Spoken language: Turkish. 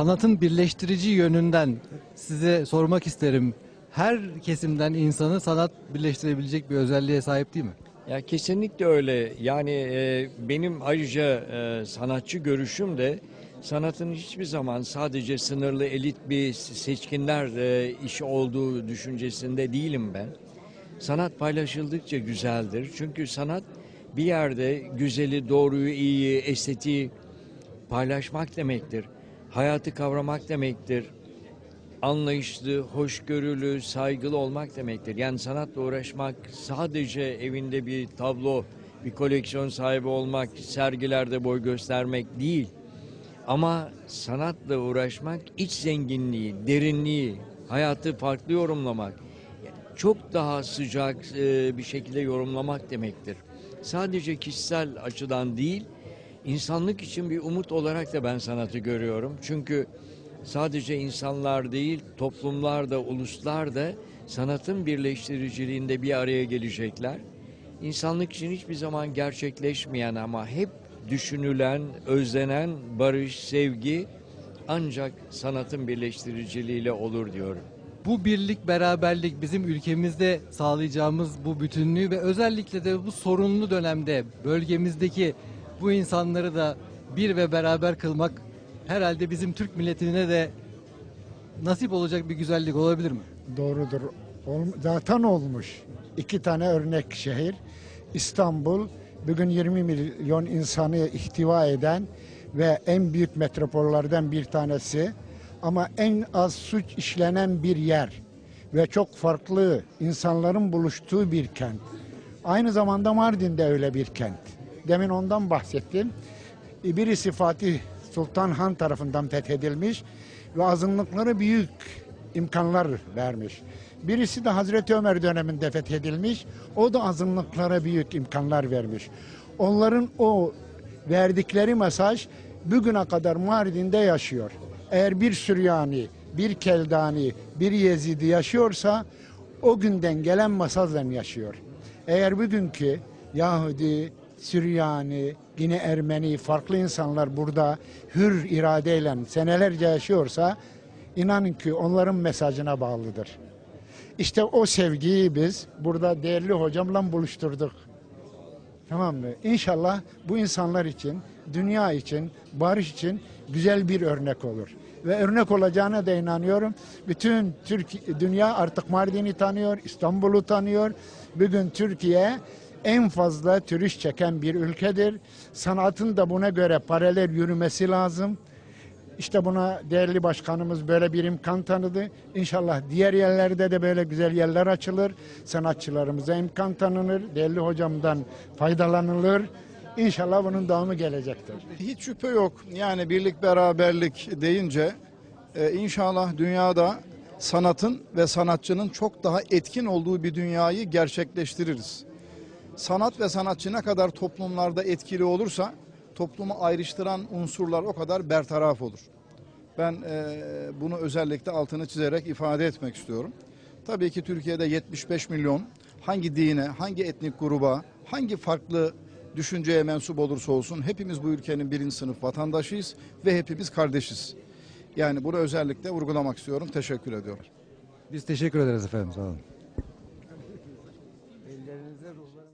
sanatın birleştirici yönünden size sormak isterim. Her kesimden insanı sanat birleştirebilecek bir özelliğe sahip değil mi? Ya kesinlikle öyle. Yani benim ayrıca sanatçı görüşüm de sanatın hiçbir zaman sadece sınırlı elit bir seçkinler işi olduğu düşüncesinde değilim ben. Sanat paylaşıldıkça güzeldir. Çünkü sanat bir yerde güzeli, doğruyu, iyiyi, estetiği paylaşmak demektir. Hayatı kavramak demektir. Anlayışlı, hoşgörülü, saygılı olmak demektir. Yani sanatla uğraşmak sadece evinde bir tablo, bir koleksiyon sahibi olmak, sergilerde boy göstermek değil. Ama sanatla uğraşmak iç zenginliği, derinliği, hayatı farklı yorumlamak, çok daha sıcak bir şekilde yorumlamak demektir. Sadece kişisel açıdan değil, insanlık için bir umut olarak da ben sanatı görüyorum. Çünkü sadece insanlar değil, toplumlar da, uluslar da sanatın birleştiriciliğinde bir araya gelecekler. İnsanlık için hiçbir zaman gerçekleşmeyen ama hep düşünülen, özlenen barış, sevgi ancak sanatın birleştiriciliğiyle olur diyorum. Bu birlik, beraberlik bizim ülkemizde sağlayacağımız bu bütünlüğü ve özellikle de bu sorunlu dönemde bölgemizdeki bu insanları da bir ve beraber kılmak herhalde bizim Türk milletine de nasip olacak bir güzellik olabilir mi? Doğrudur. Zaten olmuş. İki tane örnek şehir. İstanbul bugün 20 milyon insanı ihtiva eden ve en büyük metropollerden bir tanesi. Ama en az suç işlenen bir yer ve çok farklı insanların buluştuğu bir kent. Aynı zamanda Mardin de öyle bir kent. Demin ondan bahsettim. Birisi Fatih Sultan Han tarafından fethedilmiş ve azınlıklara büyük imkanlar vermiş. Birisi de Hazreti Ömer döneminde fethedilmiş. O da azınlıklara büyük imkanlar vermiş. Onların o verdikleri mesaj bugüne kadar Mardin'de yaşıyor. Eğer bir Süryani, bir Keldani, bir Yezidi yaşıyorsa o günden gelen mesajla yaşıyor. Eğer bugünkü Yahudi, Süryani, yine Ermeni, farklı insanlar burada hür iradeyle senelerce yaşıyorsa inanın ki onların mesajına bağlıdır. İşte o sevgiyi biz burada değerli hocamla buluşturduk. Tamam mı? İnşallah bu insanlar için, dünya için, barış için güzel bir örnek olur. Ve örnek olacağına da inanıyorum. Bütün dünya artık Mardin'i tanıyor, İstanbul'u tanıyor. Bugün Türkiye en fazla turist çeken bir ülkedir. Sanatın da buna göre paralel yürümesi lazım. İşte buna değerli başkanımız böyle bir imkan tanıdı. İnşallah diğer yerlerde de böyle güzel yerler açılır. Sanatçılarımıza imkan tanınır. Değerli hocamdan faydalanılır. İnşallah bunun devamı gelecektir. Hiç şüphe yok. Yani birlik beraberlik deyince inşallah dünyada sanatın ve sanatçının çok daha etkin olduğu bir dünyayı gerçekleştiririz. Sanat ve sanatçı ne kadar toplumlarda etkili olursa toplumu ayrıştıran unsurlar o kadar bertaraf olur. Ben bunu özellikle altını çizerek ifade etmek istiyorum. Tabii ki Türkiye'de 75 milyon hangi dine, hangi etnik gruba, hangi farklı düşünceye mensup olursa olsun hepimiz bu ülkenin birinci sınıf vatandaşıyız ve hepimiz kardeşiz. Yani bunu özellikle vurgulamak istiyorum. Teşekkür ediyorum. Biz teşekkür ederiz efendim. Sağ olun.